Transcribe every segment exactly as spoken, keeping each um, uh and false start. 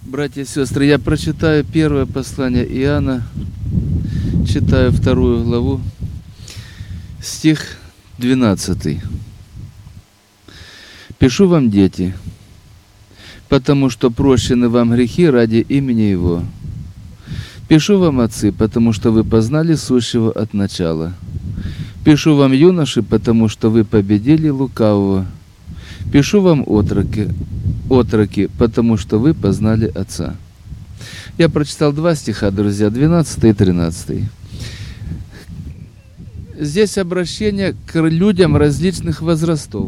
Братья и сестры, я прочитаю первое послание Иоанна, читаю вторую главу, стих двенадцатый. «Пишу вам, дети, потому что прощены вам грехи ради имени Его. Пишу вам, отцы, потому что вы познали сущего от начала. Пишу вам, юноши, потому что вы победили лукавого. Пишу вам, отроки, отроки, потому что вы познали Отца». Я прочитал два стиха, друзья, двенадцатый и тринадцатый. Здесь обращение к людям различных возрастов.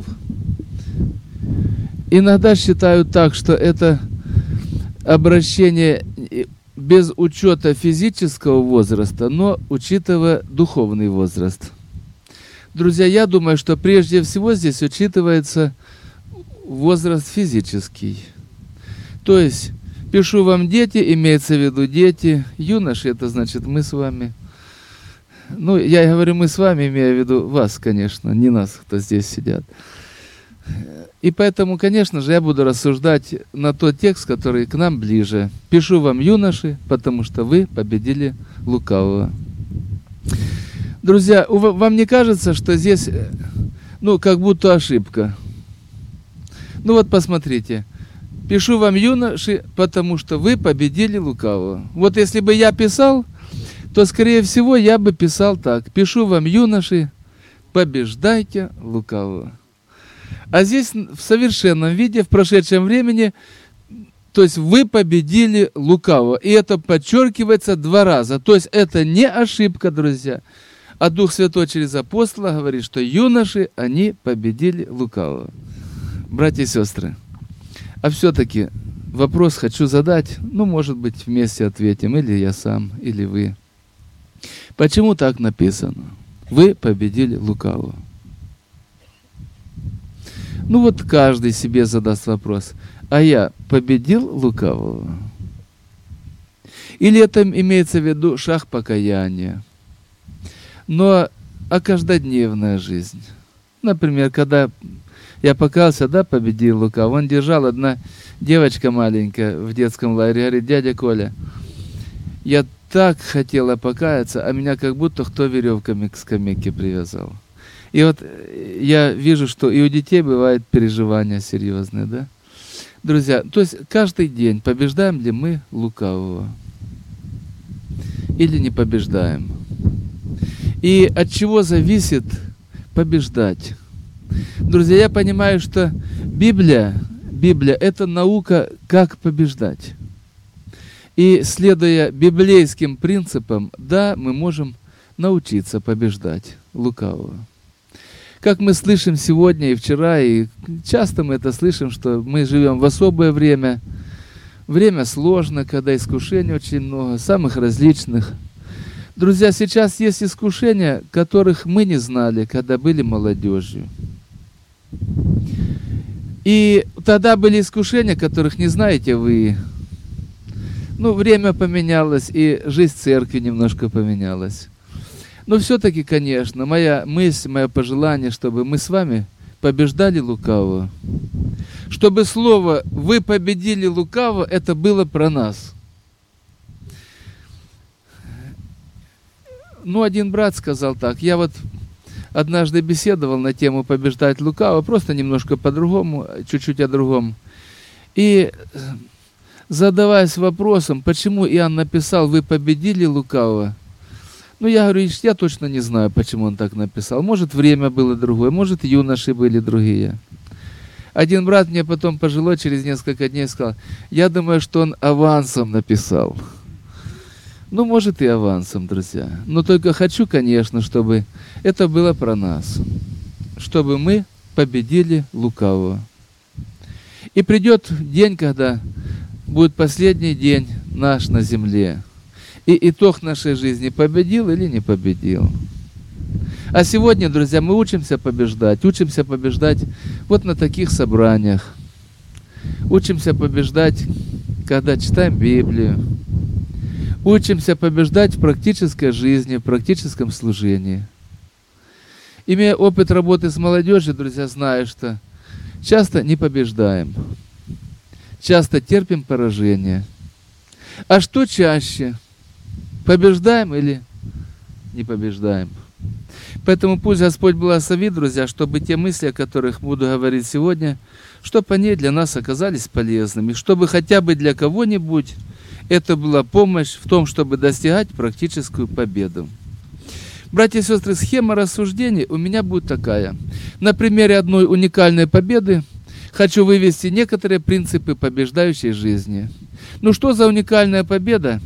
Иногда считают так, что это обращение без учета физического возраста, но учитывая духовный возраст. Друзья, я думаю, что прежде всего здесь учитывается возраст физический. То есть, пишу вам, дети, имеется в виду дети, юноши, это значит мы с вами. Ну, я говорю мы с вами, имея в виду вас, конечно, не нас, кто здесь сидят. И поэтому, конечно же, я буду рассуждать на тот текст, который к нам ближе. Пишу вам, юноши, потому что вы победили лукавого. Друзья, вам не кажется, что здесь, ну, как будто ошибка? Ну вот посмотрите. Пишу вам, юноши, потому что вы победили лукавого. Вот если бы я писал, то, скорее всего, я бы писал так. Пишу вам, юноши, побеждайте лукавого. А здесь в совершенном виде, в прошедшем времени, то есть вы победили лукавого. И это подчеркивается два раза. То есть это не ошибка, друзья. А Дух Святой через апостола говорит, что юноши, они победили лукавого. Братья и сестры, а все-таки вопрос хочу задать, ну, может быть, вместе ответим, или я сам, или вы. Почему так написано? Вы победили лукавого. Ну вот каждый себе задаст вопрос, а я победил лукавого? Или это имеется в виду шаг покаяния? Но а каждодневная жизнь? Например, когда я покаялся, да, победил лукавого. Он держал, одна девочка маленькая в детском лагере, говорит, дядя Коля, я так хотела покаяться, а меня как будто кто веревками к скамейке привязал. И вот я вижу, что и у детей бывают переживания серьезные, да? Друзья, то есть каждый день побеждаем ли мы лукавого? Или не побеждаем? И от чего зависит побеждать? Друзья, я понимаю, что Библия, Библия – это наука, как побеждать. И следуя библейским принципам, да, мы можем научиться побеждать лукавого. Как мы слышим сегодня и вчера, и часто мы это слышим, что мы живем в особое время. Время сложно, когда искушений очень много, самых различных. Друзья, сейчас есть искушения, которых мы не знали, когда были молодежью. И тогда были искушения, которых не знаете вы. Ну, время поменялось, и жизнь церкви немножко поменялась. Но все-таки, конечно, моя мысль, мое пожелание, чтобы мы с вами побеждали лукавого. Чтобы слово «вы победили лукавого» это было про нас. Ну, один брат сказал так, я вот однажды беседовал на тему «побеждать лукавого», просто немножко по-другому, чуть-чуть о другом. И задаваясь вопросом, почему Иоанн написал «вы победили лукавого», ну, я говорю, я точно не знаю, почему он так написал. Может, время было другое, может, юноши были другие. Один брат мне потом пожилой через несколько дней сказал, я думаю, что он авансом написал. Ну, может, и авансом, друзья. Но только хочу, конечно, чтобы это было про нас. Чтобы мы победили лукавого. И придет день, когда будет последний день наш на земле. И итог нашей жизни, победил или не победил. А сегодня, друзья, мы учимся побеждать. Учимся побеждать вот на таких собраниях. Учимся побеждать, когда читаем Библию. Учимся побеждать в практической жизни, в практическом служении. Имея опыт работы с молодежью, друзья, знаю, что часто не побеждаем. часто терпим поражение. А что чаще? Побеждаем или не побеждаем? Поэтому пусть Господь благословит, друзья, чтобы те мысли, о которых буду говорить сегодня, чтобы они для нас оказались полезными, чтобы хотя бы для кого-нибудь это была помощь в том, чтобы достигать практическую победу. Братья и сестры, схема рассуждений у меня будет такая. На примере одной уникальной победы хочу вывести некоторые принципы побеждающей жизни. Ну что за уникальная победа?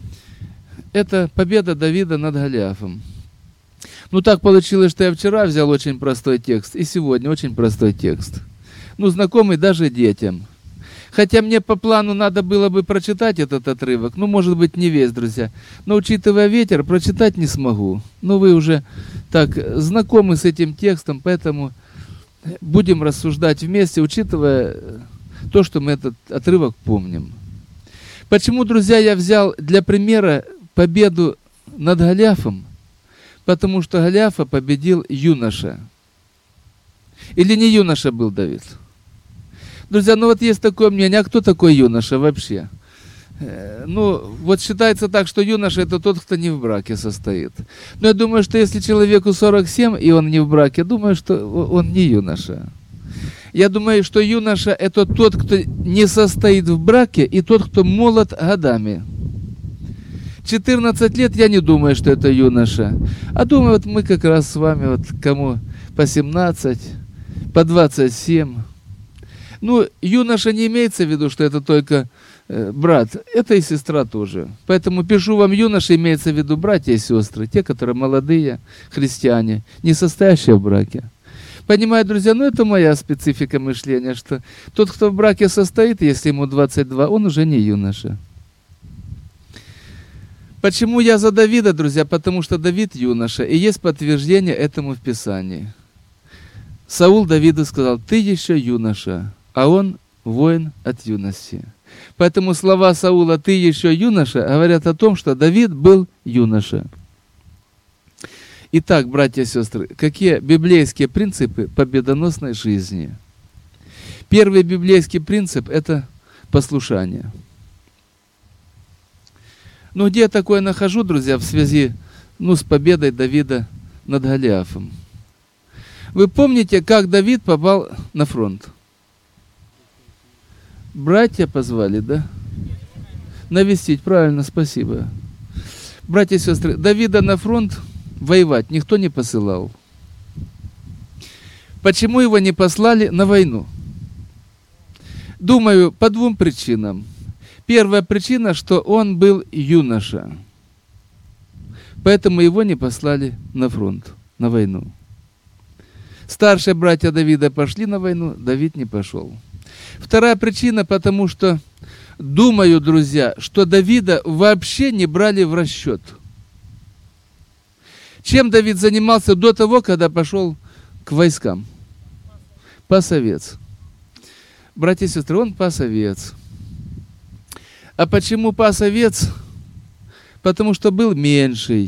Это победа Давида над Голиафом. Ну так получилось, что я вчера взял очень простой текст, и сегодня очень простой текст. Ну, знакомый даже детям. Хотя мне по плану надо было бы прочитать этот отрывок, ну, может быть, не весь, друзья. Но, учитывая ветер, прочитать не смогу. Ну, вы уже так знакомы с этим текстом, поэтому будем рассуждать вместе, учитывая то, что мы этот отрывок помним. Почему, друзья, я взял для примера победу над Голиафом? Потому что Голиафа победил юноша. Или не юноша был Давид? Друзья, ну вот есть такое мнение, а кто такой юноша вообще? Ну, вот считается так, что юноша это тот, кто не в браке состоит. Но я думаю, что если человеку сорок семь, и он не в браке, я думаю, что он не юноша. Я думаю, что юноша это тот, кто не состоит в браке, и тот, кто молод годами. четырнадцать лет, я не думаю, что это юноша. А думаю, вот мы как раз с вами, вот кому по семнадцать, по двадцать семь. Ну, юноша не имеется в виду, что это только э, брат, это и сестра тоже. Поэтому пишу вам, юноша имеется в виду братья и сестры, те, которые молодые христиане, не состоящие в браке. Понимаете, друзья, ну это моя специфика мышления, что тот, кто в браке состоит, если ему двадцать два, он уже не юноша. Почему я за Давида, друзья? Потому что Давид юноша, и есть подтверждение этому в Писании. Саул Давиду сказал: ты еще юноша, а он воин от юности. Поэтому слова Саула «ты еще юноша» говорят о том, что Давид был юноша. Итак, братья и сестры, какие библейские принципы победоносной жизни? Первый библейский принцип – это послушание. Ну, где я такое нахожу, друзья, в связи ну, с победой Давида над Голиафом? Вы помните, как Давид попал на фронт? Братья позвали, да? Навестить, правильно, спасибо. Братья и сестры, Давида на фронт воевать никто не посылал. Почему его не послали на войну? Думаю, по двум причинам. Первая причина, что он был юноша. Поэтому его не послали на фронт, на войну. Старшие братья Давида пошли на войну, Давид не пошел. Вторая причина, потому что, думаю, друзья, что Давида вообще не брали в расчет. Чем Давид занимался до того, когда пошел к войскам? Пас овец. Братья и сестры, он пас овец. А почему пас овец? Потому что был меньший.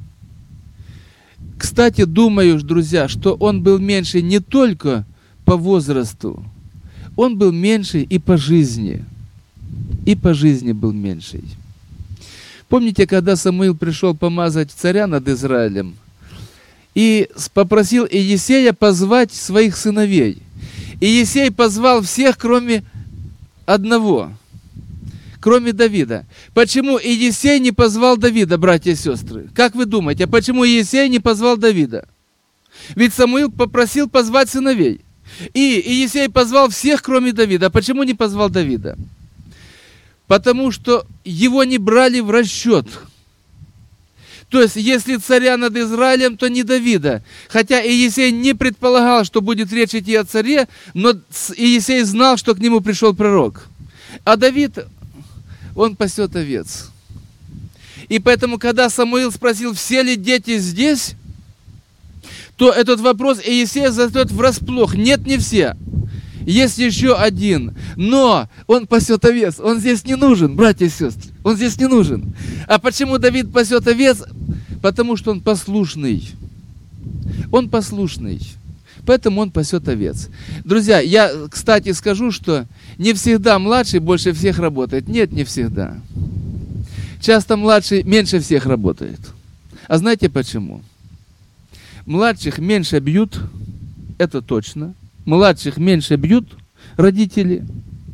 Кстати, думаю, друзья, что он был меньший не только по возрасту, он был меньший и по жизни. И по жизни был меньший. Помните, когда Самуил пришел помазать царя над Израилем и попросил Иесея позвать своих сыновей. И Иесей позвал всех, кроме одного, кроме Давида. Почему Иесей не позвал Давида, братья и сестры? Как вы думаете, а почему Иесей не позвал Давида? Ведь Самуил попросил позвать сыновей. И Иесей позвал всех, кроме Давида. А почему не позвал Давида? Потому что его не брали в расчет. То есть, если царя над Израилем, то не Давида. Хотя Иесей не предполагал, что будет речь идти о царе, но Иесей знал, что к нему пришел пророк. А Давид, он пасет овец. И поэтому, когда Самуил спросил, все ли дети здесь, то этот вопрос Иесей задает врасплох. Нет, не все. Есть еще один, но он пасет овец, он здесь не нужен, братья и сестры, он здесь не нужен. А почему Давид пасет овец? Потому что он послушный. Он послушный. Поэтому он пасет овец. Друзья, я, кстати, скажу, что не всегда младший больше всех работает. Нет, не всегда. Часто младший меньше всех работает. А знаете почему? Младших меньше бьют, это точно. Младших меньше бьют родители.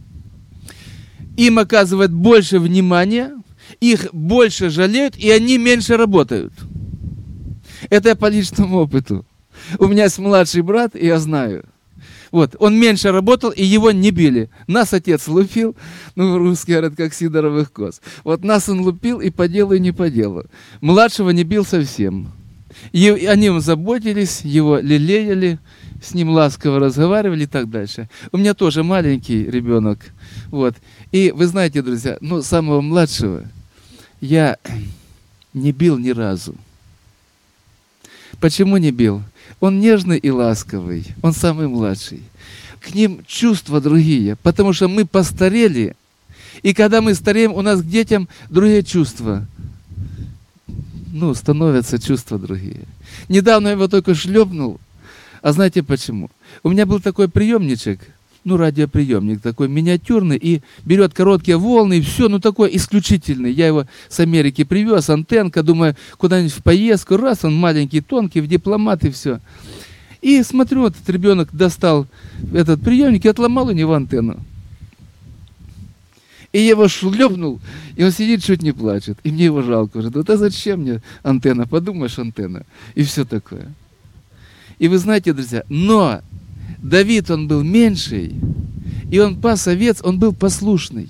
Им оказывают больше внимания, их больше жалеют, и они меньше работают. Это я по личному опыту. У меня есть младший брат, и я знаю. Вот, он меньше работал, и его не били. Нас отец лупил, ну, русские говорят, как сидоровых коз. Вот нас он лупил и по делу, и не по делу. Младшего не бил совсем. И о нем заботились, его лелеяли, с ним ласково разговаривали и так дальше. У меня тоже маленький ребенок. Вот. И вы знаете, друзья, ну, самого младшего я не бил ни разу. Почему не бил? Он нежный и ласковый, он самый младший. К ним чувства другие, потому что мы постарели, и когда мы стареем, у нас к детям другие чувства. Ну, становятся чувства другие. Недавно я его только шлепнул, а знаете почему? У меня был такой приемничек, ну, радиоприемник такой миниатюрный, и берет короткие волны, и все, ну, такой исключительный. Я его с Америки привез, антенка, думаю, куда-нибудь в поездку, раз, он маленький, тонкий, в дипломат, и все. И смотрю, вот этот ребенок достал этот приемник и отломал у него антенну. И я его шлепнул, и он сидит, чуть не плачет. И мне его жалко уже. Вот а зачем мне антенна? Подумаешь, антенна. И все такое. И вы знаете, друзья, но Давид, он был меньший, и он пас овец, он был послушный.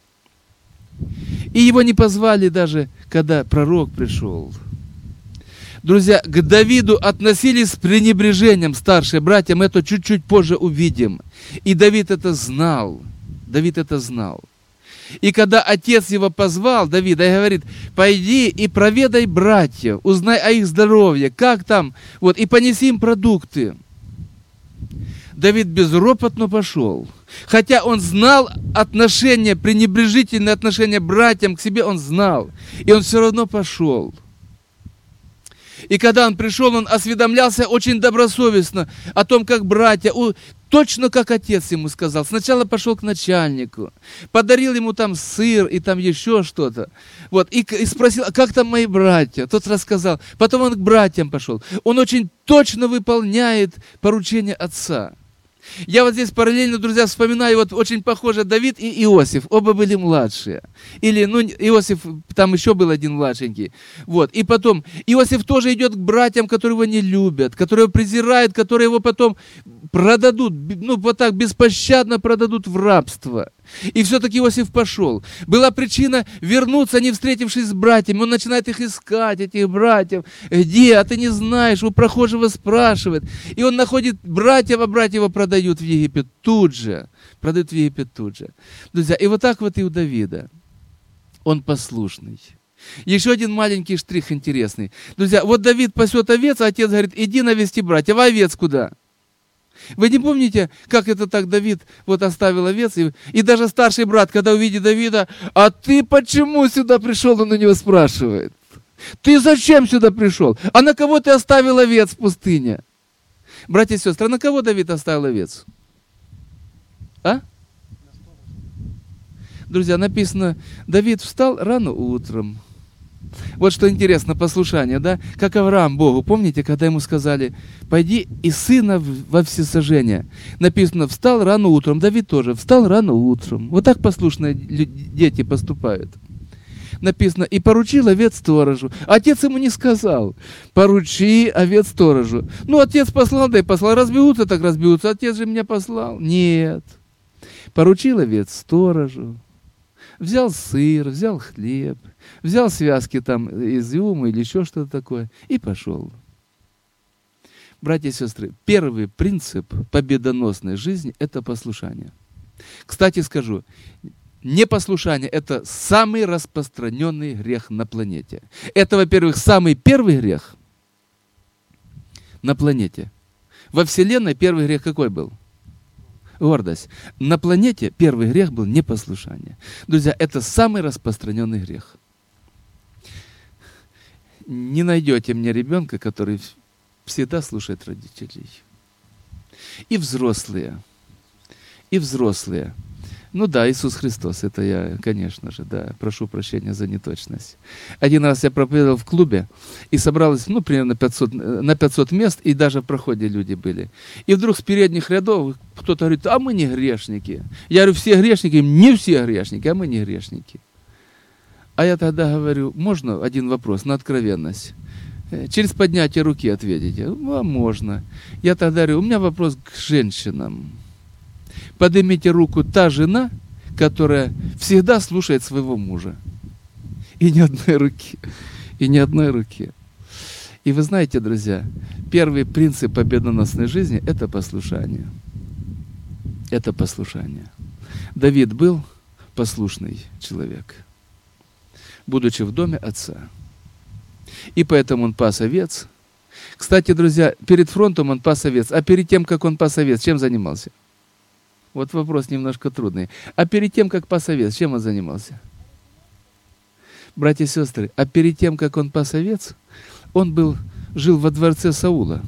И его не позвали даже, когда пророк пришел. Друзья, к Давиду относились с пренебрежением старшие братья, мы это чуть-чуть позже увидим. И Давид это знал. Давид это знал. И когда отец его позвал, Давида, и говорит, пойди и проведай братьев, узнай о их здоровье, как там, вот, и понеси им продукты. Давид безропотно пошел. Хотя он знал отношение, пренебрежительное отношение братьям к себе, он знал. И он все равно пошел. И когда он пришел, он осведомлялся очень добросовестно о том, как братья, точно как отец ему сказал. Сначала пошел к начальнику, подарил ему там сыр и там еще что-то. Вот, и, и спросил, а как там мои братья? Тот рассказал. Потом он к братьям пошел. Он очень точно выполняет поручение отца. Я вот здесь параллельно, друзья, вспоминаю, вот очень похоже Давид и Иосиф, оба были младшие. Или, ну, Иосиф, там еще был один младшенький. Вот, и потом, Иосиф тоже идет к братьям, которые его не любят, которые его презирают, которые его потом продадут, ну, вот так беспощадно продадут в рабство. И все-таки Иосиф пошел. Была причина вернуться, не встретившись с братьями. Он начинает их искать, этих братьев. Где? А ты не знаешь. У прохожего спрашивает. И он находит братьев, а братья его продают в Египет тут же. Продают в Египет тут же. Друзья, и вот так вот и у Давида. Он послушный. Еще один маленький штрих интересный. Друзья, вот Давид пасет овец, а отец говорит, иди навести братьев. А овец куда? Вы не помните, как это так Давид вот оставил овец? И, и даже старший брат, когда увидит Давида, а ты почему сюда пришел, он у него спрашивает. Ты зачем сюда пришел? А на кого ты оставил овец в пустыне? Братья и сестры, а на кого Давид оставил овец? А? Друзья, написано, Давид встал рано утром. Вот что интересно, послушание, да? Как Авраам Богу, помните, когда ему сказали, пойди и сына во всесожжение. Написано, встал рано утром, Давид тоже, встал рано утром. Вот так послушные дети поступают. Написано, и поручил овец сторожу. Отец ему не сказал, поручи овец сторожу. Ну, отец послал, да и послал, разбегутся, так разбегутся, отец же меня послал. Нет. Поручил овец сторожу. Взял сыр, взял хлеб, взял связки там изюма или еще что-то такое и пошел. Братья и сестры, первый принцип победоносной жизни – это послушание. Кстати скажу, непослушание – это самый распространенный грех на планете. Это, во-первых, самый первый грех на планете. Во Вселенной первый грех какой был? Гордость. На планете первый грех был непослушание. Друзья, это самый распространенный грех. Не найдете мне ребенка, который всегда слушает родителей. И взрослые. И взрослые. Ну да, Иисус Христос, это я, конечно же, да, прошу прощения за неточность. Один раз я проповедовал в клубе, и собралось, ну, примерно пятьсот, на пятьсот мест, и даже в проходе люди были. И вдруг с передних рядов кто-то говорит: а мы не грешники. Я говорю: все грешники? Не все грешники, а мы не грешники. А я тогда говорю: можно один вопрос на откровенность? Через поднятие руки ответите. А можно. Я тогда говорю: у меня вопрос к женщинам. Поднимите руку та жена, которая всегда слушает своего мужа. И ни одной руки. И ни одной руки. И вы знаете, друзья, первый принцип победоносной жизни – это послушание. Это послушание. Давид был послушный человек, будучи в доме отца. И поэтому он пас овец. Кстати, друзья, перед фронтом он пас овец, а перед тем, как он пас овец, чем занимался? Вот вопрос немножко трудный. А перед тем, как пас овец, чем он занимался? Братья и сестры, а перед тем, как он пас овец, он был, жил во дворце Саула.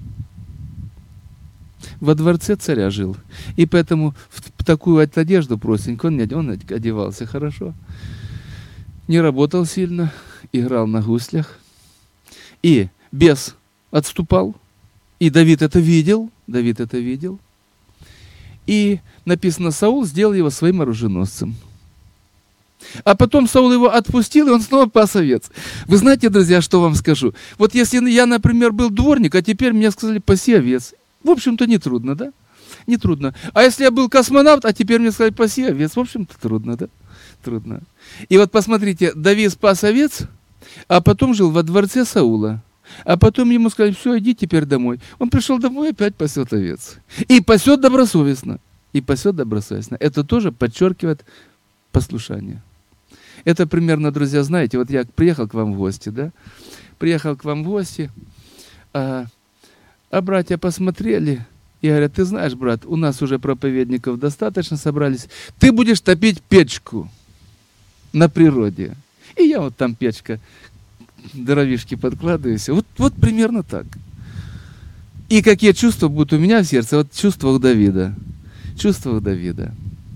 Во дворце царя жил. И поэтому в такую вот одежду простенькую он, он одевался хорошо. Не работал сильно, играл на гуслях. И бес отступал. И Давид это видел. Давид это видел. И написано, Саул сделал его своим оруженосцем. А потом Саул его отпустил, и он снова пас овец. Вы знаете, друзья, что вам скажу? Вот если я, например, был дворник, а теперь мне сказали: паси овец. В общем-то, нетрудно, да? Нетрудно. А если я был космонавт, а теперь мне сказали: паси овец. В общем-то, трудно, да? Трудно. И вот посмотрите, Давид спас овец, а потом жил во дворце Саула. А потом ему сказали: все, иди теперь домой. Он пришел домой и опять пасет овец. И пасет добросовестно. И пасет добросовестно. Это тоже подчеркивает послушание. Это примерно, друзья, знаете, вот я приехал к вам в гости, да? Приехал к вам в гости, а, а братья посмотрели и говорят: ты знаешь, брат, у нас уже проповедников достаточно собрались. Ты будешь топить печку на природе. И я вот там печка, дровишки подкладываюсь. Вот, вот примерно так. И какие чувства будут у меня в сердце? Вот чувства у Давида. Чувства у Давида.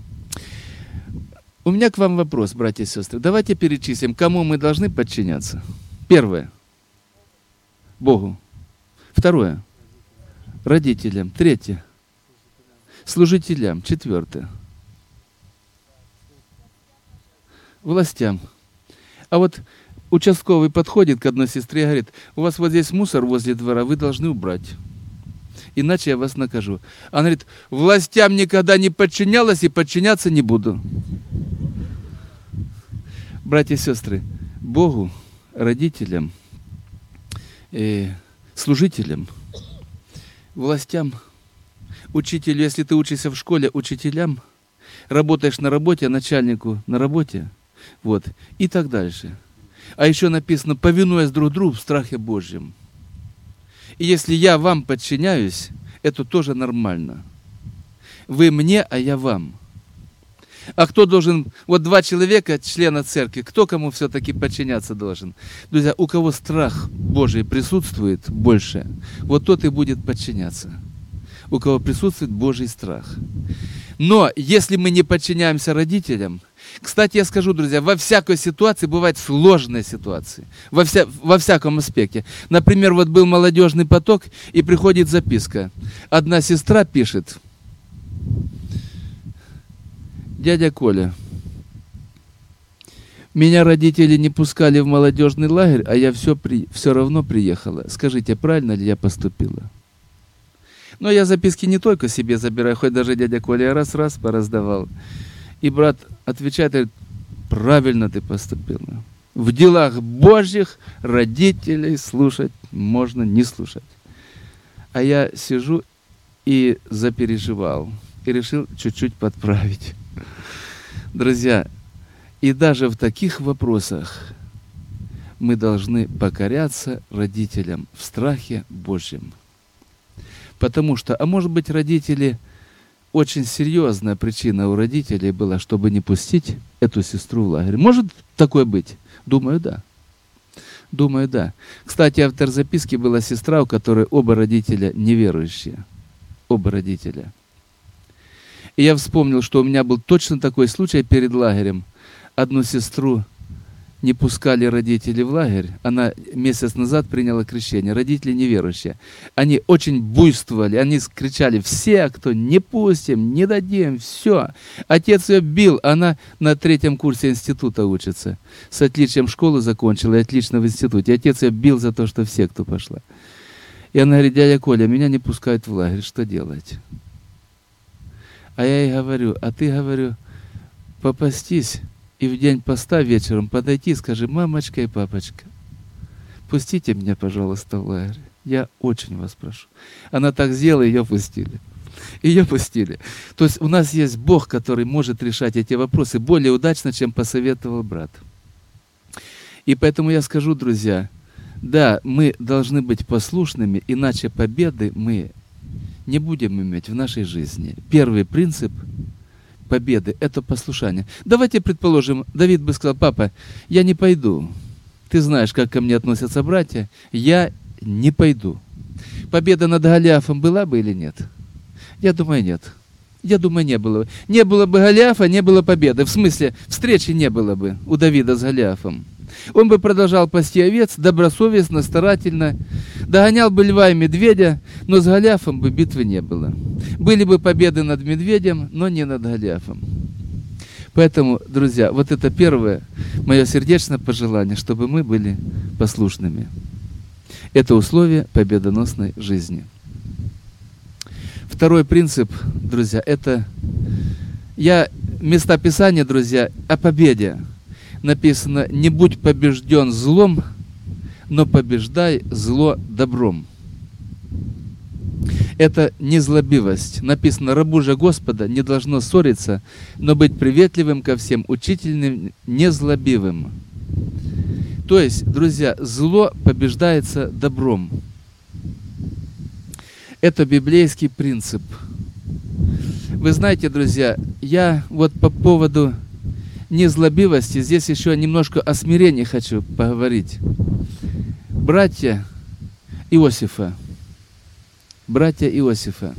У меня к вам вопрос, братья и сестры. Давайте перечислим, кому мы должны подчиняться. Первое. Богу. Второе. Родителям. Третье. Служителям. Четвертое. Властям. А вот участковый подходит к одной сестре и говорит: у вас вот здесь мусор возле двора, вы должны убрать. Иначе я вас накажу. Она говорит: властям никогда не подчинялась и подчиняться не буду. Братья и сестры, Богу, родителям, э, служителям, властям, учителю, если ты учишься в школе, учителям, работаешь на работе, начальнику на работе, вот, и так дальше. А еще написано: повинуясь друг другу в страхе Божьем. И если я вам подчиняюсь, это тоже нормально. Вы мне, а я вам. А кто должен, вот два человека, члена церкви, кто кому все-таки подчиняться должен? Друзья, у кого страх Божий присутствует больше, вот тот и будет подчиняться. У кого присутствует Божий страх. Но если мы не подчиняемся родителям, кстати, я скажу, друзья, во всякой ситуации бывают сложные ситуации. Во, вся, во всяком аспекте. Например, вот был молодежный поток, и приходит записка. Одна сестра пишет: дядя Коля, меня родители не пускали в молодежный лагерь, а я все, при, все равно приехала. Скажите, правильно ли я поступила? Но я записки не только себе забираю, хоть даже дядя Коля раз-раз пораздавал. И брат отвечает, говорит: правильно ты поступила. В делах Божьих родителей слушать можно не слушать. А я сижу и запереживал. И решил чуть-чуть подправить. Друзья, и даже в таких вопросах мы должны покоряться родителям в страхе Божьем. Потому что, а может быть, родители... Очень серьезная причина у родителей была, чтобы не пустить эту сестру в лагерь. Может такое быть? Думаю, да. Думаю, да. Кстати, автор записки была сестра, у которой оба родителя неверующие. оба родителя. И я вспомнил, что у меня был точно такой случай перед лагерем. Одну сестру не пускали родители в лагерь. Она месяц назад приняла крещение. Родители неверующие. Они очень буйствовали. Они кричали: все, кто не пустим, не дадим, все. Отец ее бил. Она на третьем курсе института учится. С отличием школу закончила и отлично в институте. Отец ее бил за то, что в секту пошла. И она говорит: дядя Коля, меня не пускают в лагерь. Что делать? А я ей говорю: а ты, говорю, попастись. И в день поста вечером подойти и скажи: мамочка и папочка, пустите меня, пожалуйста, в лагерь. Я очень вас прошу. Она так сделала, ее пустили. Ее пустили. То есть у нас есть Бог, который может решать эти вопросы более удачно, чем посоветовал брат. И поэтому я скажу, друзья, да, мы должны быть послушными, иначе победы мы не будем иметь в нашей жизни. Первый принцип победы – это послушание. Давайте предположим, Давид бы сказал: папа, я не пойду. Ты знаешь, как ко мне относятся братья. Я не пойду. Победа над Голиафом была бы или нет? Я думаю, нет. Я думаю, не было бы. Не было бы Голиафа, не было победы. В смысле, встречи не было бы у Давида с Голиафом. Он бы продолжал пасти овец добросовестно, старательно, догонял бы льва и медведя, но с Голиафом бы битвы не было. Были бы победы над медведем, но не над Голиафом. Поэтому, друзья, вот это первое мое сердечное пожелание, чтобы мы были послушными. Это условие победоносной жизни. Второй принцип, друзья, это я места Писания, друзья, о победе. Написано: не будь побежден злом, но побеждай зло добром. Это незлобивость. Написано: рабу же Господа не должно ссориться, но быть приветливым ко всем, учительным, незлобивым. То есть, друзья, зло побеждается добром. Это библейский принцип. Вы знаете, друзья, я вот по поводу незлобивости, здесь еще немножко о смирении хочу поговорить. Братья Иосифа, братья Иосифа,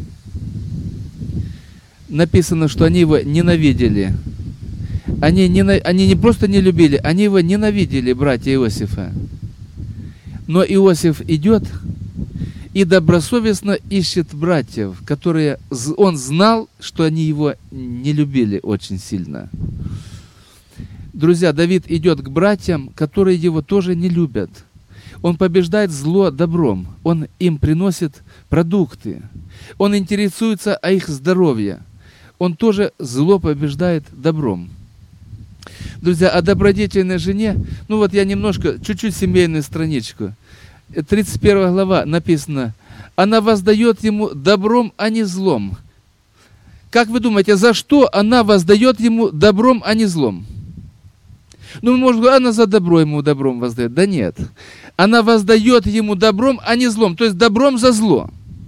написано, что они его ненавидели. Они не, они не просто не любили, они его ненавидели, братья Иосифа. Но Иосиф идет и добросовестно ищет братьев, которые он знал, что они его не любили очень сильно. Друзья, Давид идет к братьям, которые его тоже не любят. Он побеждает зло добром. Он им приносит продукты. Он интересуется о их здоровье. Он тоже зло побеждает добром. Друзья, о добродетельной жене, ну вот я немножко, чуть-чуть семейную страничку. тридцать первая глава написано: она воздает ему добром, а не злом. Как вы думаете, за что она воздает ему добром, а не злом? Ну, может, она за добро ему добром воздает. Да нет. Она воздает ему добром, а не злом. То есть добром за зло.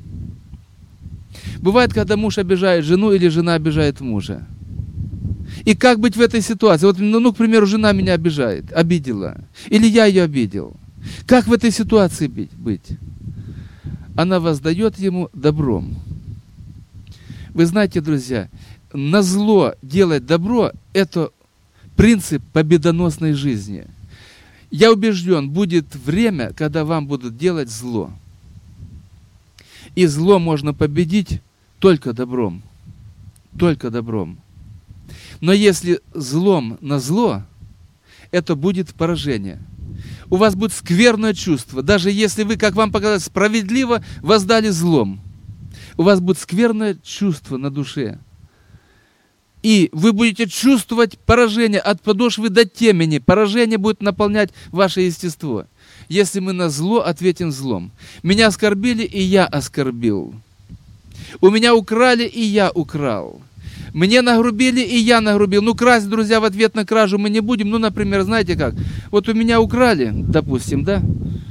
Бывает, когда муж обижает жену или жена обижает мужа. И как быть в этой ситуации? Вот, ну, ну, к примеру, жена меня обижает, обидела. Или я ее обидел. Как в этой ситуации быть? Она воздает ему добром. Вы знаете, друзья, на зло делать добро – это принцип победоносной жизни. Я убежден, будет время, когда вам будут делать зло. И зло можно победить только добром. Только добром. Но если злом на зло, это будет поражение. У вас будет скверное чувство. Даже если вы, как вам показалось, справедливо воздали злом. У вас будет скверное чувство на душе. И вы будете чувствовать поражение от подошвы до темени. Поражение будет наполнять ваше естество. Если мы на зло ответим злом. Меня оскорбили, и я оскорбил. У меня украли, и я украл. Мне нагрубили, и я нагрубил. Ну, красть, друзья, в ответ на кражу мы не будем. Ну, например, знаете как? Вот у меня украли, допустим, да?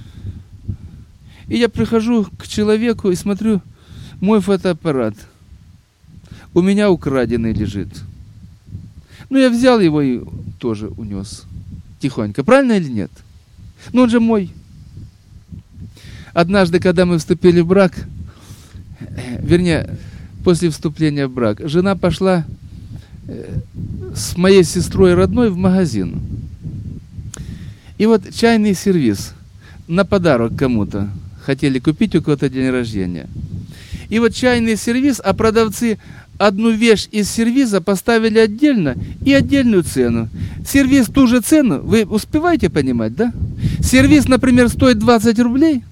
И я прихожу к человеку и смотрю, мой фотоаппарат у меня украденный лежит. Ну, я взял его и тоже унес. Тихонько. Правильно или нет? Ну, он же мой. Однажды, когда мы вступили в брак, вернее, после вступления в брак, жена пошла с моей сестрой родной в магазин. И вот чайный сервиз на подарок кому-то. Хотели купить у кого-то день рождения. И вот чайный сервиз, а продавцы одну вещь из сервиза поставили отдельно и отдельную цену. Сервиз ту же цену, вы успеваете понимать, да? Сервиз, например, стоит двадцать рублей.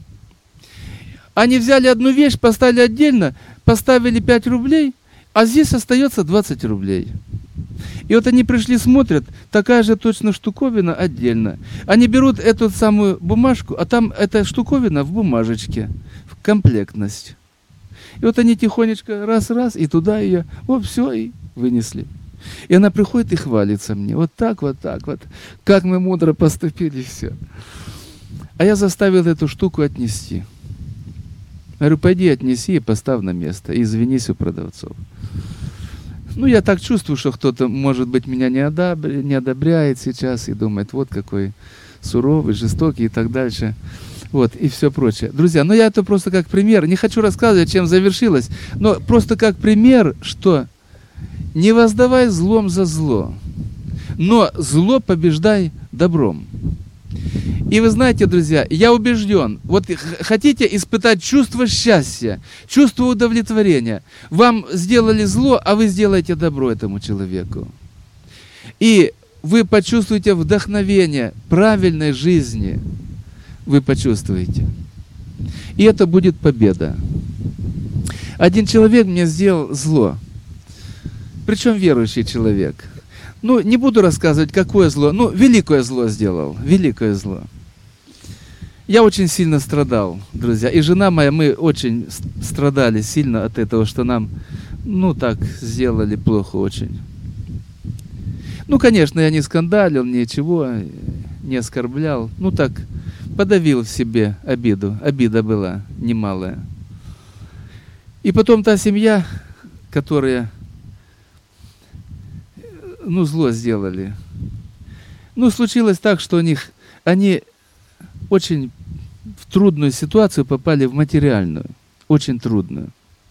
Они взяли одну вещь, поставили отдельно, поставили пять рублей, а здесь остается двадцать рублей. И вот они пришли, смотрят, такая же точно штуковина отдельно. Они берут эту самую бумажку, а там эта штуковина в бумажечке, в комплектность. И вот они тихонечко раз-раз, и туда ее, вот все, и вынесли. И она приходит и хвалится мне. Вот так, вот так, вот. Как мы мудро поступили, все. А я заставил эту штуку отнести. Говорю, пойди отнеси и поставь на место. И извинись у продавцов. Ну, я так чувствую, что кто-то, может быть, меня не, одобря... не одобряет сейчас и думает, вот какой суровый, жестокий и так дальше. Вот, и все прочее. Друзья, ну я это просто как пример. Не хочу рассказывать, чем завершилось, но просто как пример, что не воздавай злом за зло, но зло побеждай добром. И вы знаете, друзья, я убежден, вот хотите испытать чувство счастья, чувство удовлетворения, вам сделали зло, а вы сделаете добро этому человеку. И вы почувствуете вдохновение правильной жизни, вы почувствуете. И это будет победа. Один человек мне сделал зло, причем верующий человек. Ну, не буду рассказывать, какое зло, ну, великое зло сделал, великое зло. Я очень сильно страдал, друзья, и жена моя, мы очень страдали сильно от этого, что нам, ну, так сделали плохо очень. Ну, конечно, я не скандалил, ничего, не оскорблял, ну, так, подавил в себе обиду, обида была немалая. И потом та семья, которая, ну, зло сделали, ну, случилось так, что у них, они очень в трудную ситуацию попали, в материальную, очень трудную.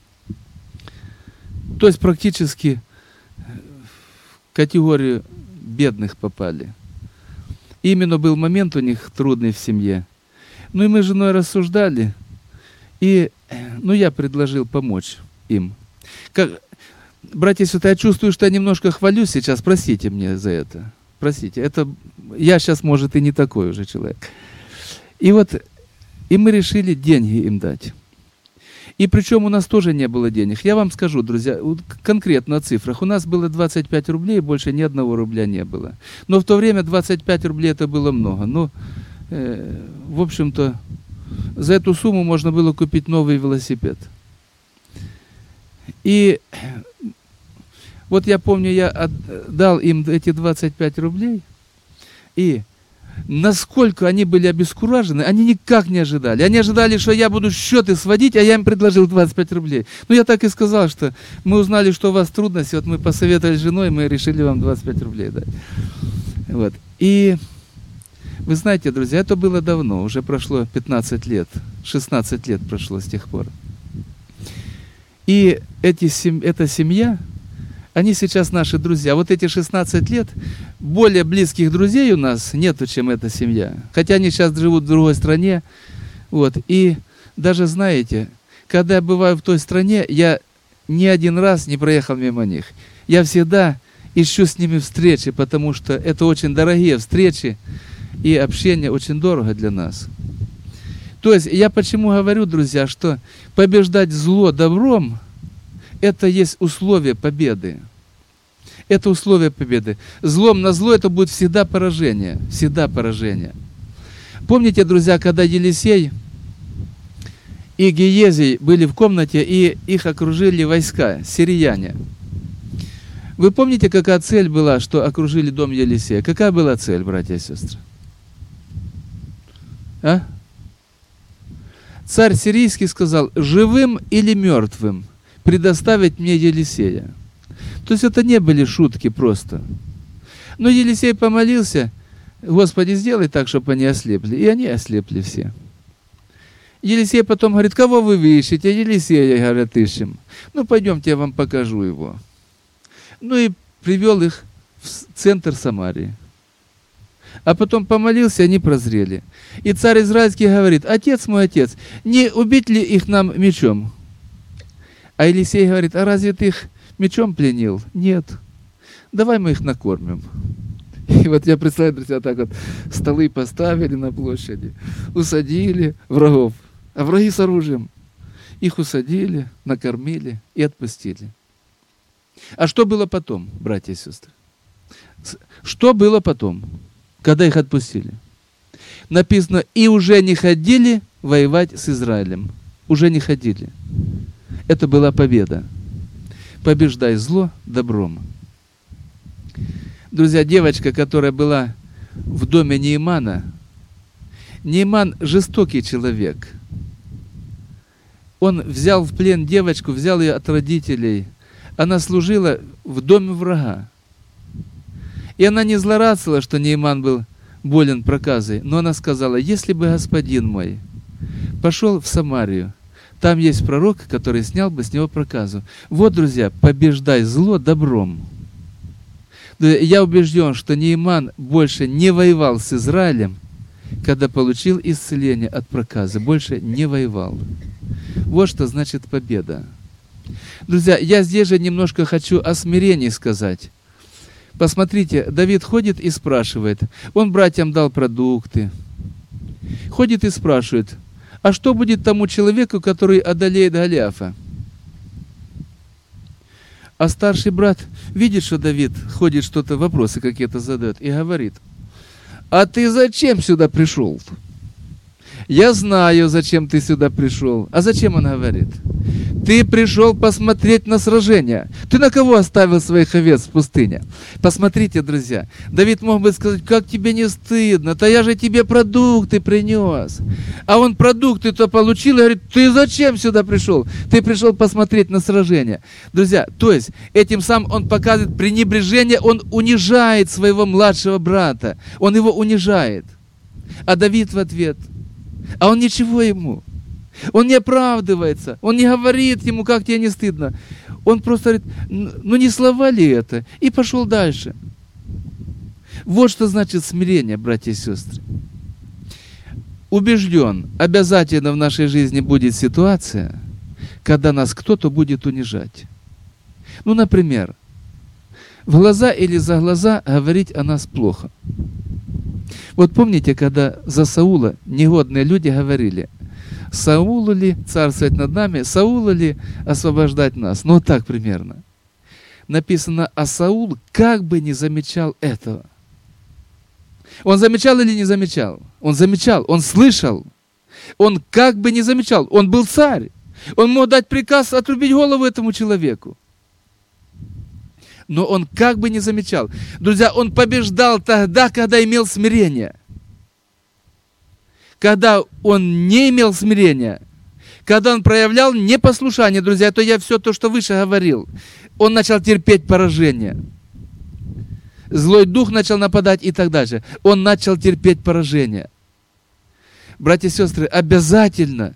То есть практически в категорию бедных попали. И именно был момент у них трудный в семье. Ну и мы с женой рассуждали, и ну, я предложил помочь им. Как, братья и сестры, я чувствую, что я немножко хвалюсь сейчас, простите мне за это. Простите, это я сейчас, может, и не такой уже человек. И вот, и мы решили деньги им дать. И причем у нас тоже не было денег. Я вам скажу, друзья, конкретно о цифрах. У нас было двадцать пять рублей, больше ни одного рубля не было. Но в то время двадцать пять рублей это было много. Ну, э, в общем-то, за эту сумму можно было купить новый велосипед. И вот я помню, я отдал им эти двадцать пять рублей, и насколько они были обескуражены, они никак не ожидали. Они ожидали, что я буду счеты сводить, а я им предложил двадцать пять рублей. Ну, я так и сказал, что мы узнали, что у вас трудности, вот мы посоветовали с женой, мы решили вам двадцать пять рублей дать. Вот. И вы знаете, друзья, это было давно, уже прошло пятнадцать лет, шестнадцать лет прошло с тех пор. И эти, эта семья, они сейчас наши друзья. Вот эти шестнадцать лет, более близких друзей у нас нету, чем эта семья. Хотя они сейчас живут в другой стране. Вот. И даже, знаете, когда я бываю в той стране, я ни один раз не проехал мимо них. Я всегда ищу с ними встречи, потому что это очень дорогие встречи, и общение очень дорого для нас. То есть, я почему говорю, друзья, что побеждать зло добром, это есть условие победы. Это условие победы. Злом на зло это будет всегда поражение. Всегда поражение. Помните, друзья, когда Елисей и Гиезий были в комнате, и их окружили войска, сирияне. Вы помните, какая цель была, что окружили дом Елисея? Какая была цель, братья и сестры? А? Царь сирийский сказал, живым или мертвым предоставить мне Елисея. То есть это не были шутки просто. Но Елисей помолился, Господи, сделай так, чтобы они ослепли. И они ослепли все. Елисей потом говорит: кого вы ищете? Елисея, говорят, ищем. Ну, пойдемте, я вам покажу его. Ну и привел их в центр Самарии. А потом помолился, они прозрели. И царь израильский говорит: отец мой, отец, не убить ли их нам мечом? А Елисей говорит: а разве ты их мечом пленил? Нет. Давай мы их накормим. И вот я представляю, друзья, так вот столы поставили на площади, усадили врагов, а враги с оружием. Их усадили, накормили и отпустили. А что было потом, братья и сестры? Что было потом, когда их отпустили? Написано: и уже не ходили воевать с Израилем. Уже не ходили. Это была победа. Побеждай зло добром. Друзья, девочка, которая была в доме Неемана, Нееман жестокий человек. Он взял в плен девочку, взял ее от родителей. Она служила в доме врага. И она не злорадствовала, что Нееман был болен проказой, но она сказала: если бы господин мой пошел в Самарию, там есть пророк, который снял бы с него проказу. Вот, друзья, побеждай зло добром. Я убежден, что Нееман больше не воевал с Израилем, когда получил исцеление от проказы. Больше не воевал. Вот что значит победа. Друзья, я здесь же немножко хочу о смирении сказать. Посмотрите, Давид ходит и спрашивает. Он братьям дал продукты. Ходит и спрашивает: а что будет тому человеку, который одолеет Голиафа? А старший брат видит, что Давид ходит, что-то, вопросы какие-то задает, и говорит: а ты зачем сюда пришел? Я знаю, зачем ты сюда пришел. А зачем он говорит? Ты пришел посмотреть на сражение. Ты на кого оставил своих овец в пустыне? Посмотрите, друзья. Давид мог бы сказать: как тебе не стыдно? Да я же тебе продукты принес. А он продукты-то получил и говорит: ты зачем сюда пришел? Ты пришел посмотреть на сражение. Друзья, то есть этим самым он показывает пренебрежение, он унижает своего младшего брата. Он его унижает. А Давид в ответ: а он ничего ему. Он не оправдывается, он не говорит ему: как тебе не стыдно. Он просто говорит: ну не слова ли это? И пошел дальше. Вот что значит смирение, братья и сестры. Убежден, обязательно в нашей жизни будет ситуация, когда нас кто-то будет унижать. Ну, например, в глаза или за глаза говорить о нас плохо. Вот помните, когда за Саула негодные люди говорили: Саулу ли царствовать над нами, Саула ли освобождать нас? Ну, вот так примерно. Написано: а Саул как бы не замечал этого. Он замечал или не замечал? Он замечал, он слышал. Он как бы не замечал. Он был царь. Он мог дать приказ отрубить голову этому человеку. Но он как бы не замечал. Друзья, он побеждал тогда, когда имел смирение. Когда он не имел смирения, когда он проявлял непослушание, друзья, то я все то, что выше говорил, он начал терпеть поражение. Злой дух начал нападать и так дальше. Он начал терпеть поражение. Братья и сестры, обязательно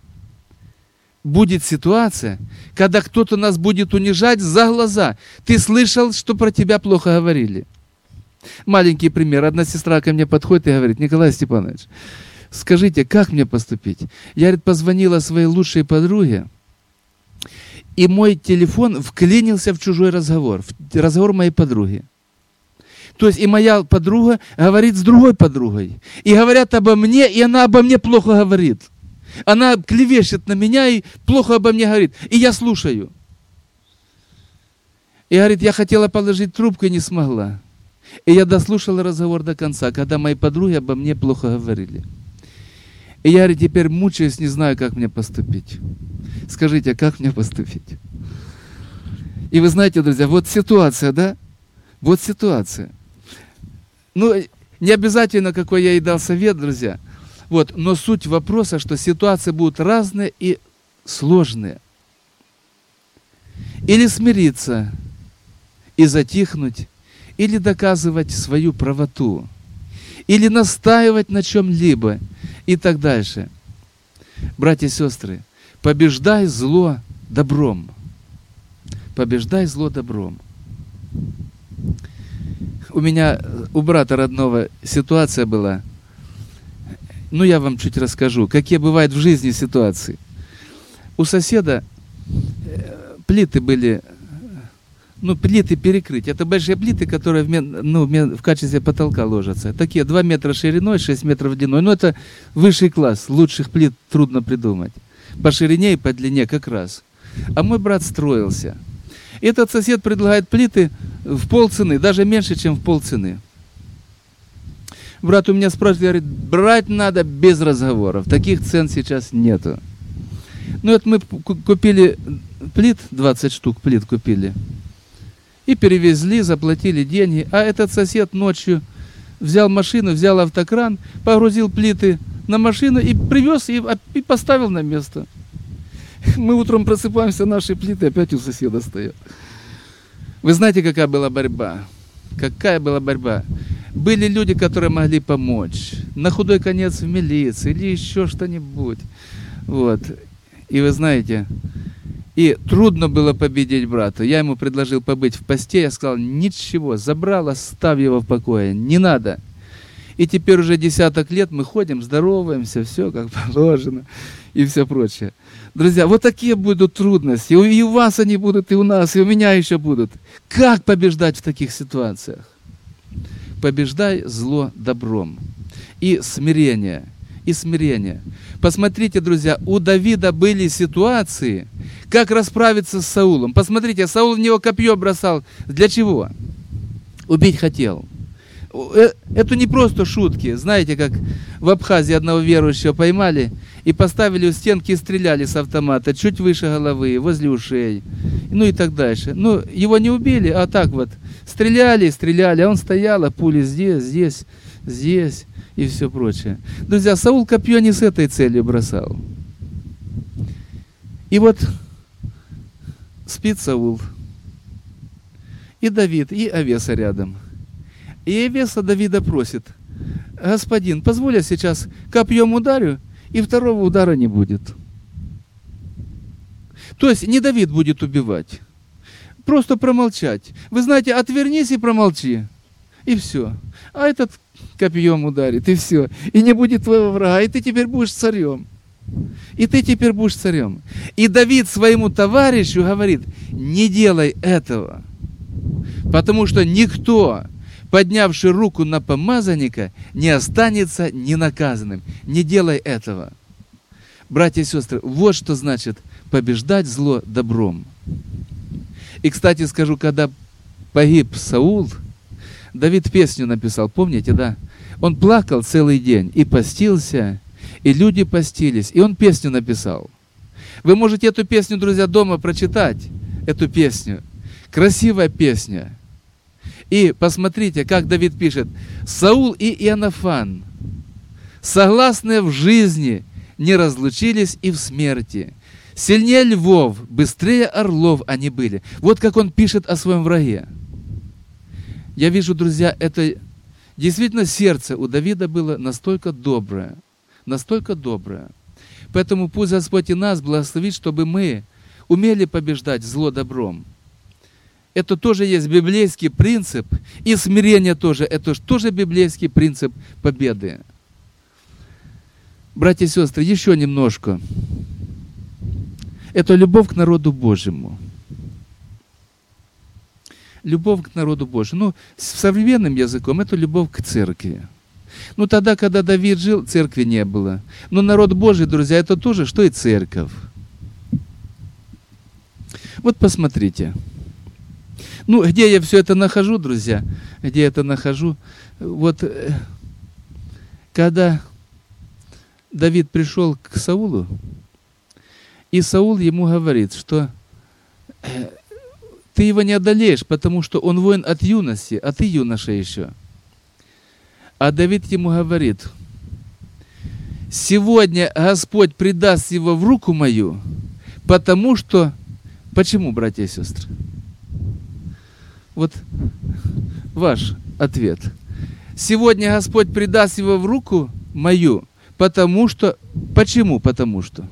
будет ситуация, когда кто-то нас будет унижать за глаза. Ты слышал, что про тебя плохо говорили. Маленький пример. Одна сестра ко мне подходит и говорит: Николай Степанович, скажите, как мне поступить? Я, говорит, позвонила своей лучшей подруге, и мой телефон вклинился в чужой разговор, в разговор моей подруги. То есть и моя подруга говорит с другой подругой. И говорят обо мне, и она обо мне плохо говорит. Она клевещет на меня и плохо обо мне говорит. И я слушаю. И говорит: я хотела положить трубку и не смогла. И я дослушал разговор до конца, когда мои подруги обо мне плохо говорили. И я, говорит, теперь мучаюсь, не знаю, как мне поступить. Скажите, как мне поступить? И вы знаете, друзья, вот ситуация, да? Вот ситуация. Ну, не обязательно, какой я ей дал совет, друзья. Вот, но суть вопроса, что ситуации будут разные и сложные. Или смириться и затихнуть, или доказывать свою правоту, или настаивать на чем-либо и так дальше. Братья и сестры, побеждай зло добром. Побеждай зло добром. У меня, у брата родного ситуация была. Ну, я вам чуть расскажу, какие бывают в жизни ситуации. У соседа плиты были, ну, плиты перекрыть. Это большие плиты, которые в, ну, в качестве потолка ложатся. Такие два метра шириной, шесть метров длиной. Но это высший класс, лучших плит трудно придумать. По ширине и по длине как раз. А мой брат строился. Этот сосед предлагает плиты в полцены, даже меньше, чем в полцены. Брат у меня спрашивает, говорит, брать надо без разговоров. Таких цен сейчас нету. Ну вот мы купили плит, двадцать штук плит купили. И перевезли, заплатили деньги. А этот сосед ночью взял машину, взял автокран, погрузил плиты на машину и привез, и, и поставил на место. Мы утром просыпаемся, наши плиты опять у соседа стоят. Вы знаете, какая была борьба? Какая была борьба? Были люди, которые могли помочь. На худой конец в милиции или еще что-нибудь. Вот. И вы знаете, и трудно было победить брата. Я ему предложил побыть в посте. Я сказал, ничего, забрал, оставь его в покое. Не надо. И теперь уже десяток лет мы ходим, здороваемся, все как положено и все прочее. Друзья, вот такие будут трудности. И у вас они будут, и у нас, и у меня еще будут. Как побеждать в таких ситуациях? Побеждай зло добром. И смирение. И смирение. Посмотрите, друзья, у Давида были ситуации, как расправиться с Саулом. Посмотрите, Саул в него копье бросал. Для чего? Убить хотел. Это не просто шутки. Знаете, как в Абхазии одного верующего поймали и поставили у стенки и стреляли с автомата чуть выше головы, возле ушей, ну и так дальше. Ну, его не убили, а так вот стреляли, стреляли, а он стоял, а пули здесь, здесь, здесь и все прочее. Друзья, Саул копье не с этой целью бросал. И вот спит Саул, и Давид, и овеса рядом. И овеса Давида просит, господин, позволь я сейчас копьем ударю, и второго удара не будет. То есть не Давид будет убивать, просто промолчать. Вы знаете, отвернись и промолчи, и все. А этот копьем ударит, и все. И не будет твоего врага, и ты теперь будешь царем. И ты теперь будешь царем. И Давид своему товарищу говорит, не делай этого, потому что никто, поднявший руку на помазанника, не останется ненаказанным. Не делай этого. Братья и сестры, вот что значит побеждать зло добром. И, кстати, скажу, когда погиб Саул, Давид песню написал, помните, да? Он плакал целый день и постился, и люди постились, и он песню написал. Вы можете эту песню, друзья, дома прочитать, эту песню. Красивая песня. И посмотрите, как Давид пишет. Саул и Иоаннафан, согласные в жизни, не разлучились и в смерти. Сильнее львов, быстрее орлов они были. Вот как он пишет о своем враге. Я вижу, друзья, это действительно сердце у Давида было настолько доброе, настолько доброе. Поэтому пусть Господь и нас благословит, чтобы мы умели побеждать зло добром. Это тоже есть библейский принцип, и смирение тоже, это тоже библейский принцип победы. Братья и сестры, еще немножко. Это любовь к народу Божьему. Любовь к народу Божьему. Ну, современным языком это любовь к церкви. Ну, тогда, когда Давид жил, церкви не было. Но народ Божий, друзья, это тоже, что и церковь. Вот посмотрите. Ну, где я все это нахожу, друзья? Где я это нахожу? Вот, когда Давид пришел к Саулу, и Саул ему говорит, что ты его не одолеешь, потому что он воин от юности, а ты юноша еще. А Давид ему говорит, сегодня Господь предаст его в руку мою, потому что... Почему, братья и сестры? Вот ваш ответ. Сегодня Господь предаст его в руку мою, Потому что... Почему? Потому что...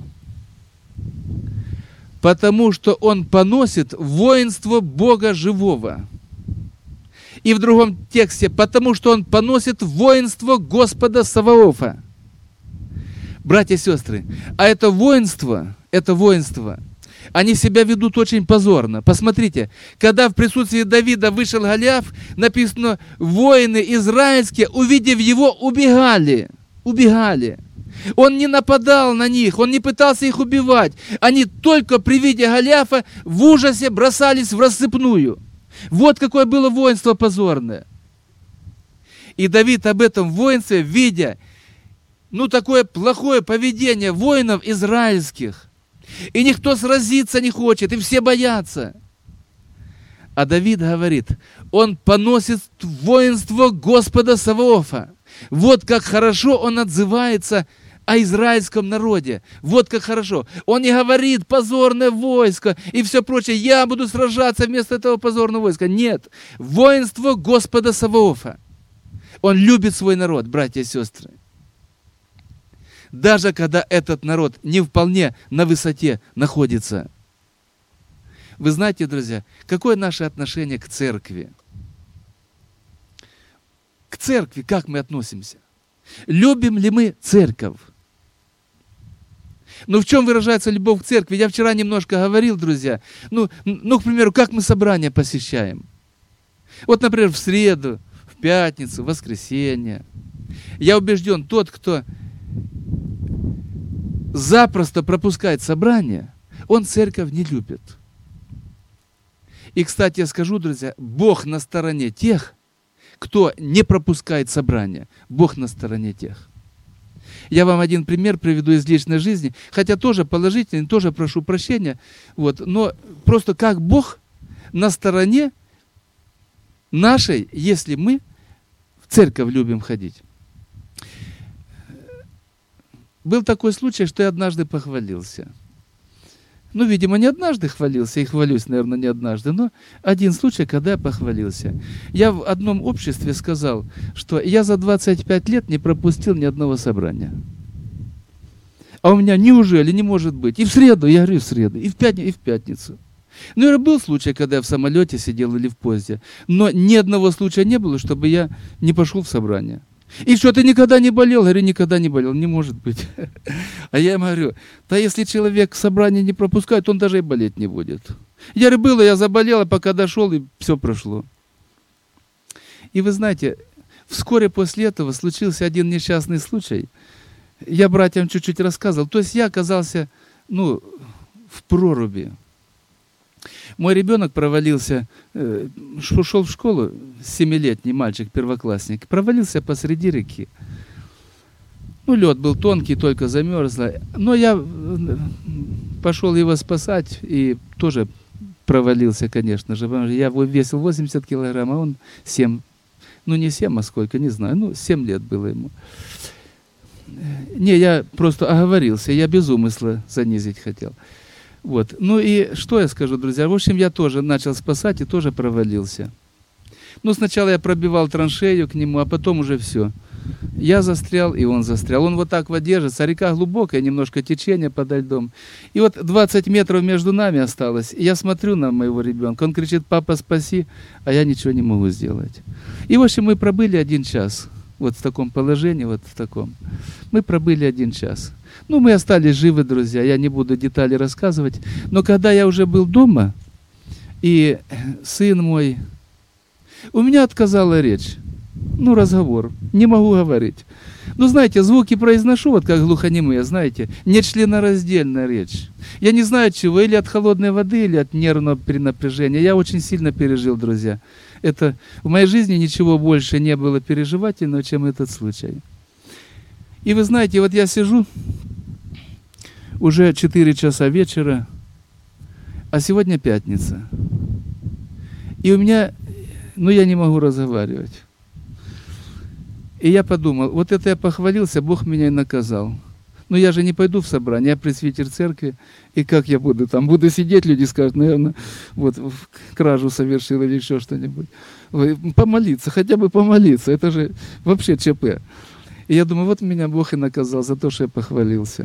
Потому что он поносит воинство Бога живого. И в другом тексте, потому что он поносит воинство Господа Саваофа. Братья и сестры, а это воинство, это воинство, они себя ведут очень позорно. Посмотрите, когда в присутствии Давида вышел Голиаф, написано, воины израильские, увидев его, убегали. Убегали. Он не нападал на них, он не пытался их убивать. Они только при виде Голиафа в ужасе бросались в рассыпную. Вот какое было воинство позорное. И Давид об этом воинстве, видя, ну, такое плохое поведение воинов израильских, и никто сразиться не хочет, и все боятся. А Давид говорит, он поносит воинство Господа Саваофа. Вот как хорошо он отзывается о израильском народе. Вот как хорошо. Он не говорит позорное войско и все прочее. Я буду сражаться вместо этого позорного войска. Нет. Воинство Господа Саваофа. Он любит свой народ, братья и сестры. Даже когда этот народ не вполне на высоте находится. Вы знаете, друзья, какое наше отношение к церкви? К церкви как мы относимся? Любим ли мы церковь? Ну, в чем выражается любовь к церкви? Я вчера немножко говорил, друзья. Ну, ну, к примеру, как мы собрания посещаем? Вот, например, в среду, в пятницу, в воскресенье. Я убежден, тот, кто запросто пропускает собрание, он церковь не любит. И, кстати, я скажу, друзья, Бог на стороне тех, кто не пропускает собрания. Бог на стороне тех. Я вам один пример приведу из личной жизни, хотя тоже положительный, тоже прошу прощения, вот, но просто как Бог на стороне нашей, если мы в церковь любим ходить. Был такой случай, что я однажды похвалился. Ну, видимо, не однажды хвалился, и хвалюсь, наверное, не однажды, но один случай, когда я похвалился. Я в одном обществе сказал, что я за двадцать пять лет не пропустил ни одного собрания. А у меня неужели не может быть? И в среду, я говорю, в среду, и в пятницу, и в пятницу. Ну, и был случай, когда я в самолете сидел или в поезде, но ни одного случая не было, чтобы я не пошел в собрание. И что, ты никогда не болел? Говорю, никогда не болел, не может быть. А я ему говорю, да если человек собрание не пропускает, он даже и болеть не будет. Я говорю, было, я заболел, а пока дошел, и все прошло. И вы знаете, вскоре после этого случился один несчастный случай. Я братьям чуть-чуть рассказывал. То есть я оказался, ну, в проруби. Мой ребенок провалился, э, шел в школу, семилетний мальчик, первоклассник, провалился посреди реки. Ну, лед был тонкий, только замерзло. Но я пошел его спасать и тоже провалился, конечно же. Я весил восемьдесят килограмм, а он семь. Ну, не семь, а сколько, не знаю. Ну, семь лет было ему. Не, я просто оговорился, я без умысла занизить хотел. Вот. Ну и что я скажу, друзья? В общем, я тоже начал спасать и тоже провалился. Ну, сначала я пробивал траншею к нему, а потом уже все. Я застрял, и он застрял. Он вот так вот держится, река глубокая, немножко течение подо льдом. И вот двадцать метров между нами осталось. И я смотрю на моего ребенка, он кричит, папа, спаси, а я ничего не могу сделать. И, в общем, мы пробыли один час. Вот в таком положении, вот в таком. Мы пробыли один час. Ну, мы остались живы, друзья, я не буду детали рассказывать. Но когда я уже был дома, и сын мой... У меня отказала речь. Ну, разговор. Не могу говорить. Ну, знаете, звуки произношу, вот как глухонемые, знаете, нечленораздельная речь. Я не знаю чего, или от холодной воды, или от нервного перенапряжения. Я очень сильно пережил, друзья. Это в моей жизни ничего больше не было переживательного, чем этот случай. И вы знаете, вот я сижу, уже четыре часа вечера, а сегодня пятница. И у меня, ну я не могу разговаривать. И я подумал, вот это я похвалился, Бог меня и наказал. Но я же не пойду в собрание, я пресвитер церкви, и как я буду там? Буду сидеть, люди скажут, наверное, вот кражу совершил или еще что-нибудь. Помолиться, хотя бы помолиться, это же вообще ЧП. И я думаю, вот меня Бог и наказал за то, что я похвалился.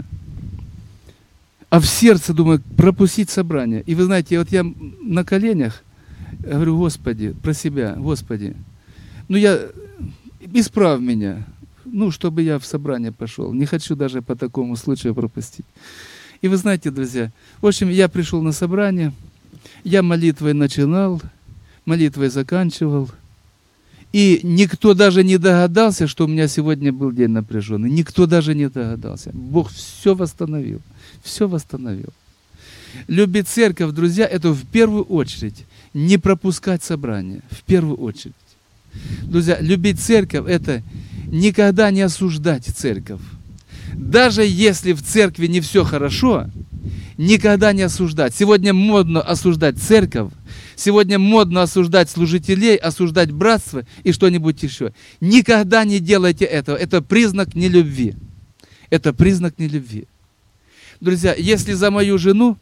А в сердце, думаю, пропустить собрание. И вы знаете, вот я на коленях говорю, Господи, про себя, Господи, ну я, исправь меня, ну, чтобы я в собрание пошел. Не хочу даже по такому случаю пропустить. И вы знаете, друзья, в общем, я пришел на собрание, я молитвой начинал, молитвой заканчивал. И никто даже не догадался, что у меня сегодня был день напряженный. Никто даже не догадался. Бог все восстановил. Все восстановил. Любить церковь, друзья, это в первую очередь не пропускать собрания. В первую очередь. Друзья, любить церковь, это никогда не осуждать церковь. Даже если в церкви не все хорошо, никогда не осуждать. Сегодня модно осуждать церковь. Сегодня модно осуждать служителей, осуждать братство и что-нибудь еще. Никогда не делайте этого. Это признак нелюбви. Это признак нелюбви. Друзья, если за мою жену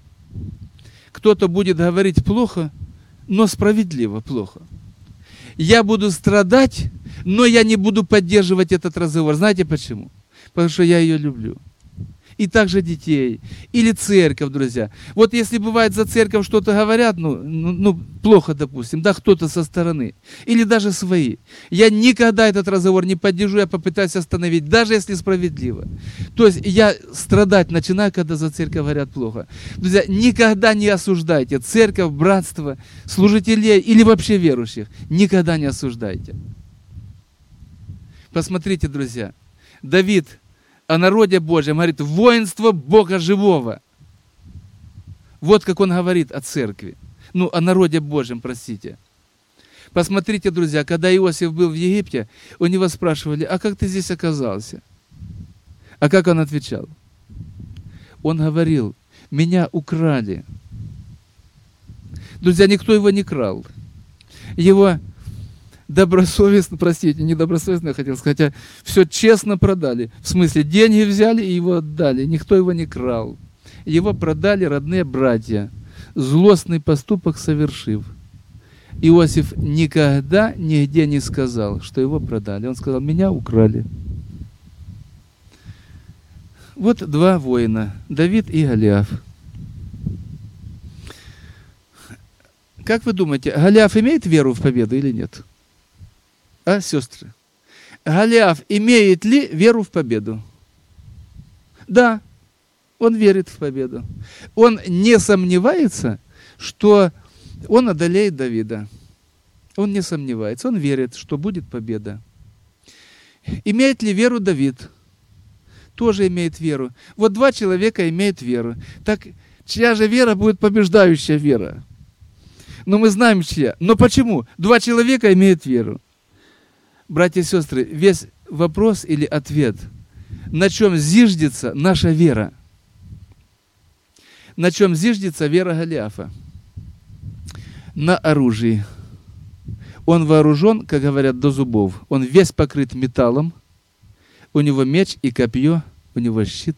кто-то будет говорить плохо, но справедливо плохо, я буду страдать, но я не буду поддерживать этот разговор. Знаете почему? Потому что я ее люблю. И также детей, или церковь, друзья. Вот если бывает за церковь что-то говорят, ну, ну, ну плохо, допустим, да, кто-то со стороны, или даже свои. Я никогда этот разговор не поддержу, я попытаюсь остановить, даже если справедливо. То есть я страдать начинаю, когда за церковь говорят плохо. Друзья, никогда не осуждайте церковь, братство, служителей или вообще верующих. Никогда не осуждайте. Посмотрите, друзья, Давид о народе Божьем говорит, воинство Бога живого. Вот как он говорит о церкви. Ну, о народе Божьем, простите. Посмотрите, друзья, когда Иосиф был в Египте, у него спрашивали, а как ты здесь оказался? А как он отвечал? Он говорил, меня украли. Друзья, никто его не крал. Его добросовестно, простите, не добросовестно я хотел сказать, а все честно продали. В смысле, деньги взяли и его отдали. Никто его не крал. Его продали родные братья, злостный поступок совершив. Иосиф никогда нигде не сказал, что его продали. Он сказал, меня украли. Вот два воина, Давид и Голиаф. Как вы думаете, Голиаф имеет веру в победу или нет? А, сестры? Голиаф имеет ли веру в победу? Да, он верит в победу. Он не сомневается, что он одолеет Давида. Он не сомневается, он верит, что будет победа. Имеет ли веру Давид? Тоже имеет веру. Вот два человека имеют веру. Так чья же вера будет побеждающая вера? Но мы знаем чья. Но почему? Два человека имеют веру. Братья и сестры, весь вопрос или ответ, на чем зиждется наша вера? На чем зиждется вера Голиафа? На оружии. Он вооружен, как говорят, до зубов. Он весь покрыт металлом. У него меч и копье, у него щит.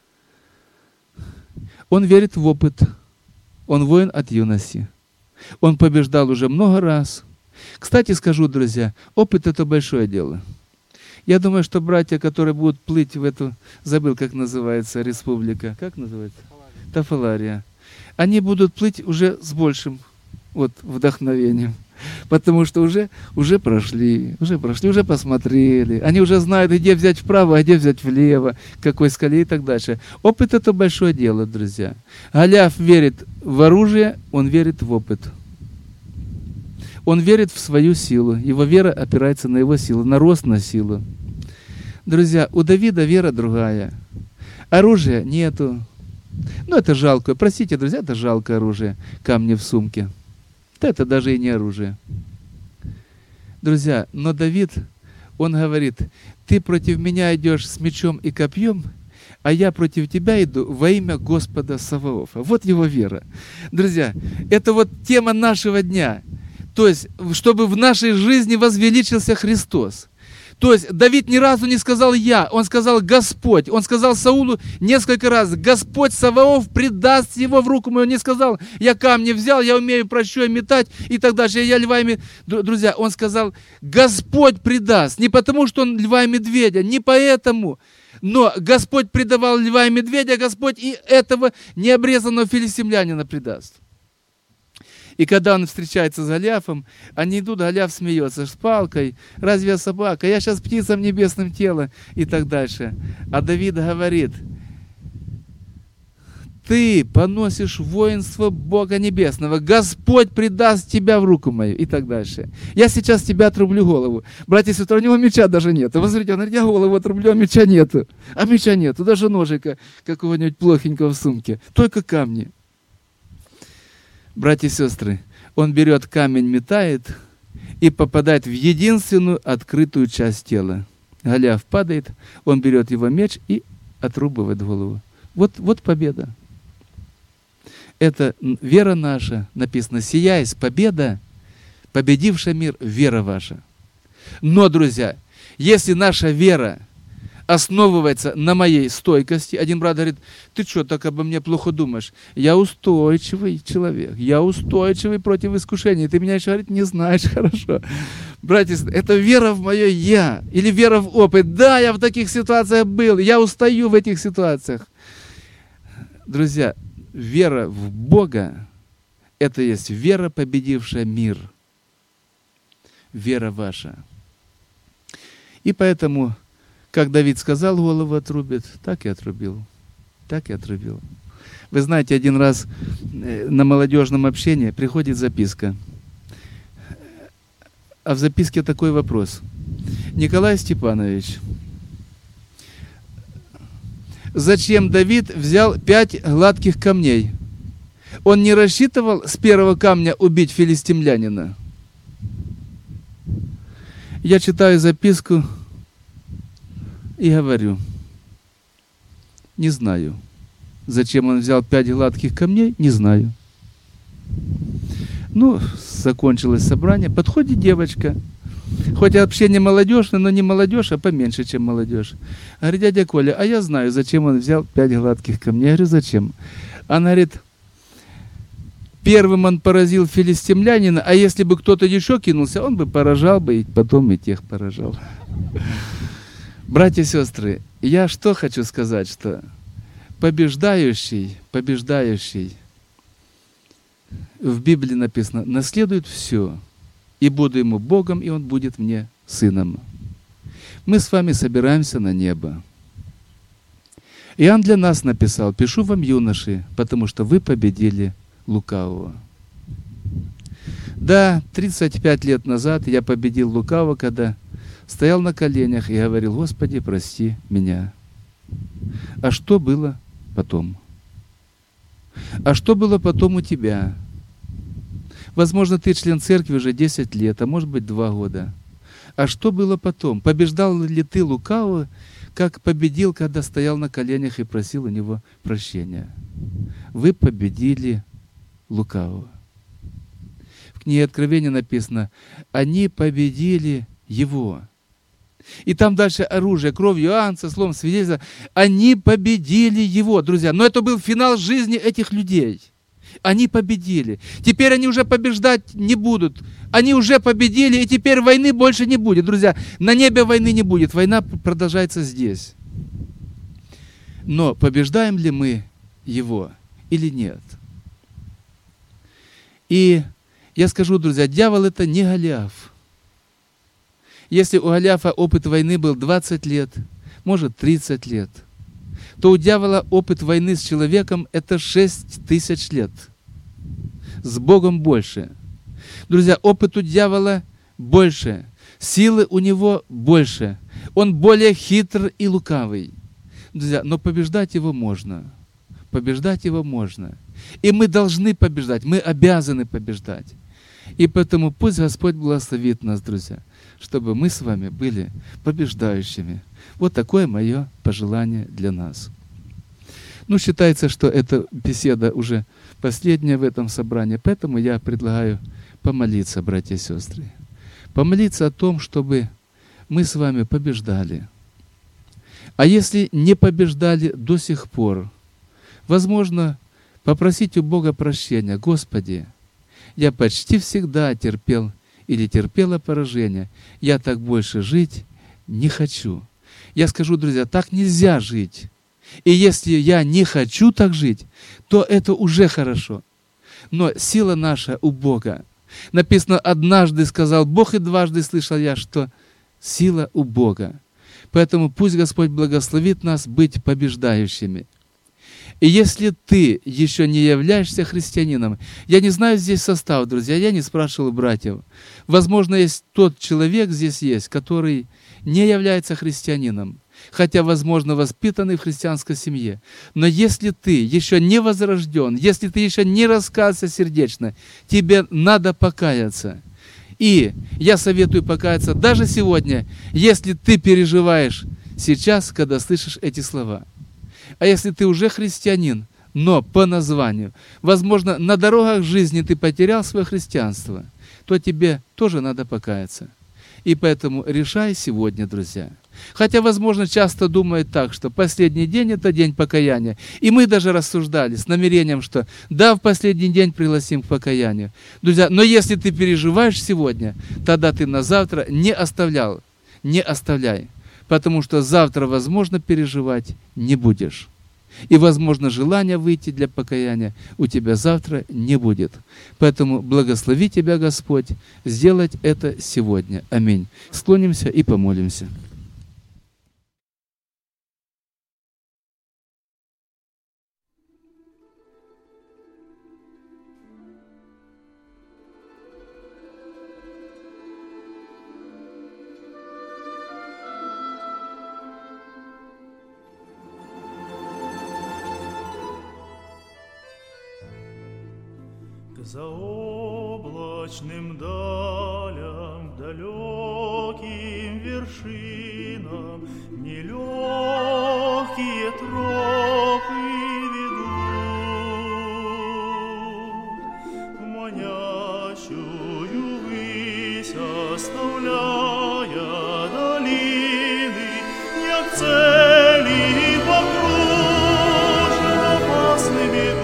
Он верит в опыт. Он воин от юности. Он побеждал уже много раз. Кстати, скажу, друзья, опыт – это большое дело. Я думаю, что братья, которые будут плыть в эту, забыл, как называется, республика, как называется? Тафалария. Они будут плыть уже с большим вот, вдохновением. Потому что уже, уже прошли, уже прошли, уже посмотрели. Они уже знают, где взять вправо, а где взять влево, какой скале и так дальше. Опыт – это большое дело, друзья. Голиаф верит в оружие, он верит в опыт. Он верит в свою силу. Его вера опирается на его силу, на рост, на силу. Друзья, у Давида вера другая. Оружия нету. Ну, это жалкое. Простите, друзья, это жалкое оружие. Камни в сумке. Да это даже и не оружие. Друзья, но Давид, он говорит, ты против меня идешь с мечом и копьем, а я против тебя иду во имя Господа Саваофа. Вот его вера. Друзья, это вот тема нашего дня. То есть, чтобы в нашей жизни возвеличился Христос. То есть Давид ни разу не сказал «я», он сказал «Господь». Он сказал Саулу несколько раз: «Господь Саваоф предаст его в руку мою». Он не сказал «я камни взял, я умею прощой метать» и так дальше. Я льва и медведя. Друзья, он сказал «Господь предаст». Не потому, что он льва и медведя, не поэтому. Но Господь предавал льва и медведя, Господь и этого необрезанного филистимлянина предаст. И когда он встречается с Голиафом, они идут, Голиаф смеется с палкой: «Разве я собака? Я сейчас птицам небесным тело» и так дальше. А Давид говорит: «Ты поносишь воинство Бога Небесного, Господь предаст тебя в руку мою» и так дальше. «Я сейчас тебя отрублю голову». Братья и сестры, у него меча даже нет. Вы смотрите, он говорит: «Я голову отрублю, а меча нету». А меча нету, даже ножика какого-нибудь плохенького в сумке. Только камни. Братья и сестры, он берет камень, метает и попадает в единственную открытую часть тела. Голиаф падает, он берет его меч и отрубывает голову. Вот, вот победа. Это вера наша, написано: «Сия есть победа, победившая мир, вера ваша». Но, друзья, если наша вера основывается на моей стойкости. Один брат говорит: «Ты что, так обо мне плохо думаешь?» Я устойчивый человек, я устойчивый против искушений. Ты меня еще, говорит, не знаешь хорошо. Братья, это вера в мое «я» или вера в опыт. Да, я в таких ситуациях был, я устаю в этих ситуациях. Друзья, вера в Бога – это есть вера, победившая мир. Вера ваша. И поэтому, как Давид сказал, голову отрубит, так и отрубил. Так и отрубил. Вы знаете, один раз на молодежном общении приходит записка. А в записке такой вопрос: «Николай Степанович, зачем Давид взял пять гладких камней? Он не рассчитывал с первого камня убить филистимлянина?» Я читаю записку и говорю: не знаю. Зачем он взял пять гладких камней, не знаю. Ну, закончилось собрание, подходит девочка, хоть общение молодежное, но не молодежь, а поменьше, чем молодежь. Говорит: дядя Коля, а я знаю, зачем он взял пять гладких камней. Я говорю: зачем? Она говорит: первым он поразил филистимлянина, а если бы кто-то еще кинулся, он бы поражал бы, и потом и тех поражал. Братья и сестры, я что хочу сказать, что побеждающий, побеждающий, в Библии написано, наследует все, и буду ему Богом, и он будет мне сыном. Мы с вами собираемся на небо. Иоанн для нас написал: пишу вам, юноши, потому что вы победили лукавого. Да, тридцать пять лет назад я победил лукавого, когда стоял на коленях и говорил: Господи, прости меня. А что было потом? А что было потом у тебя? Возможно, ты член церкви уже десять лет, а может быть два года. А что было потом? Побеждал ли ты лукавого, как победил, когда стоял на коленях и просил у него прощения? Вы победили лукавого. В книге Откровения написано: они победили его. И там дальше оружие, кровью Иоанна, словом свидетельства. Они победили его, друзья. Но это был финал жизни этих людей. Они победили. Теперь они уже побеждать не будут. Они уже победили, и теперь войны больше не будет. Друзья, на небе войны не будет. Война продолжается здесь. Но побеждаем ли мы его или нет? И я скажу, друзья, дьявол — это не Голиаф. Если у Голиафа опыт войны был двадцать лет, может тридцать лет, то у дьявола опыт войны с человеком — это шесть тысяч лет. С Богом больше. Друзья, опыт у дьявола больше. Силы у него больше. Он более хитр и лукавый. Друзья, но побеждать его можно. Побеждать его можно. И мы должны побеждать. Мы обязаны побеждать. И поэтому пусть Господь благословит нас, друзья, чтобы мы с вами были побеждающими. Вот такое мое пожелание для нас. Ну, считается, что эта беседа уже последняя в этом собрании, поэтому я предлагаю помолиться, братья и сестры. Помолиться о том, чтобы мы с вами побеждали. А если не побеждали до сих пор, возможно, попросить у Бога прощения. Господи, я почти всегда терпел или терпела поражение. Я так больше жить не хочу. Я скажу, друзья, так нельзя жить. И если я не хочу так жить, то это уже хорошо. Но сила наша у Бога. Написано, однажды сказал Бог, и дважды слышал я, что сила у Бога. Поэтому пусть Господь благословит нас быть побеждающими. И если ты еще не являешься христианином, я не знаю здесь состав, друзья, я не спрашивал братьев. Возможно, есть тот человек здесь есть, который не является христианином, хотя, возможно, воспитанный в христианской семье. Но если ты еще не возрожден, если ты еще не раскаялся сердечно, тебе надо покаяться. И я советую покаяться даже сегодня, если ты переживаешь сейчас, когда слышишь эти слова. А если ты уже христианин, но по названию, возможно, на дорогах жизни ты потерял свое христианство, то тебе тоже надо покаяться. И поэтому решай сегодня, друзья. Хотя, возможно, часто думают так, что последний день – это день покаяния. И мы даже рассуждали с намерением, что да, в последний день пригласим к покаянию. Друзья, но если ты переживаешь сегодня, тогда ты на завтра не оставлял, не оставляй. Потому что завтра, возможно, переживать не будешь. И, возможно, желание выйти для покаяния у тебя завтра не будет. Поэтому благослови тебя Господь сделать это сегодня. Аминь. Склонимся и помолимся. Заоблачным далям, далеким вершинам нелегкие тропы ведут, в манящую высь оставляя долины, не к цели покруче опасным идут.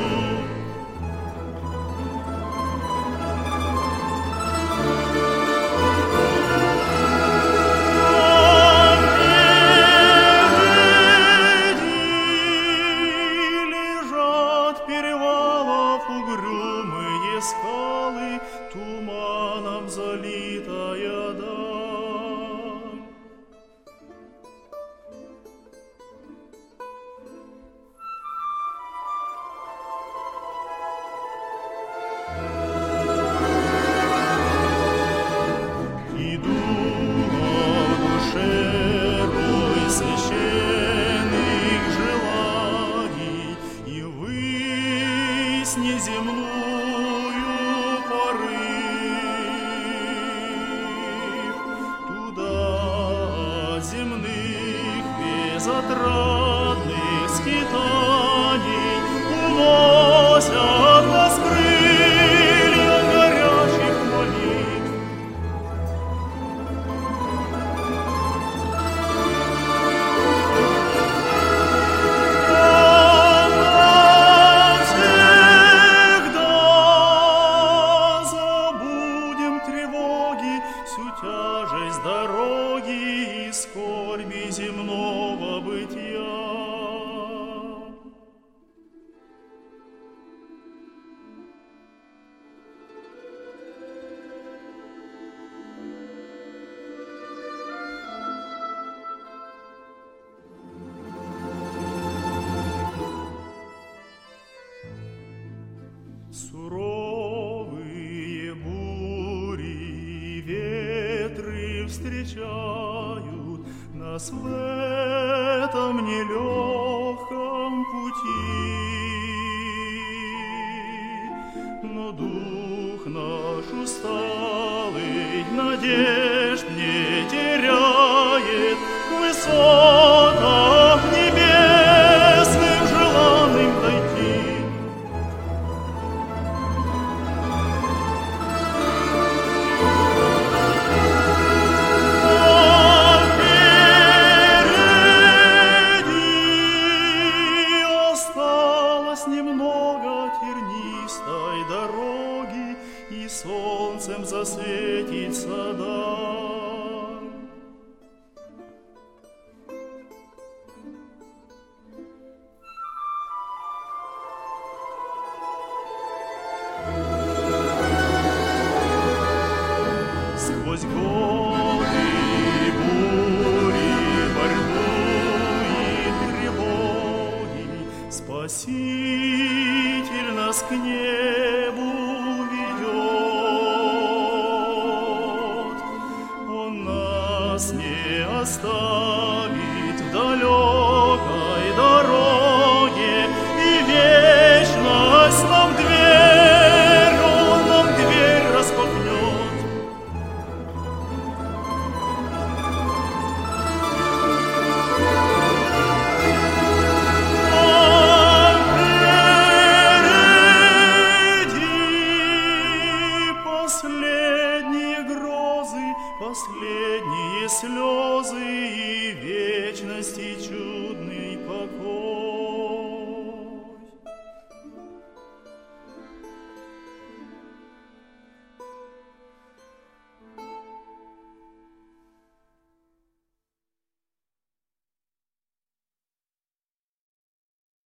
Скалы, туманом залитая даль. Иду в душе рой священных желаний и высь неземную безотрадных скитаний уносят нас крылья горячих молитв. Навсегда забудем тревоги, всю тяжесть дороги и скорби земного бытия. Суровые бури и ветры встречают нас в этом нелегком пути, но дух наш усталый надежд не теряет, в высотах небесным желанным дойти. Спаситель нас к небу ведет. Он нас не оставит в далекой дороге, и вечность нам дверь, Он нам дверь распахнет. Последние грозы, последние слезы и вечности чудный покой.